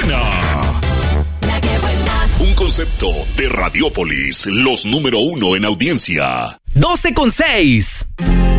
buena! La que buena. Un concepto de Radiópolis, los número 1 en audiencia. 12:06.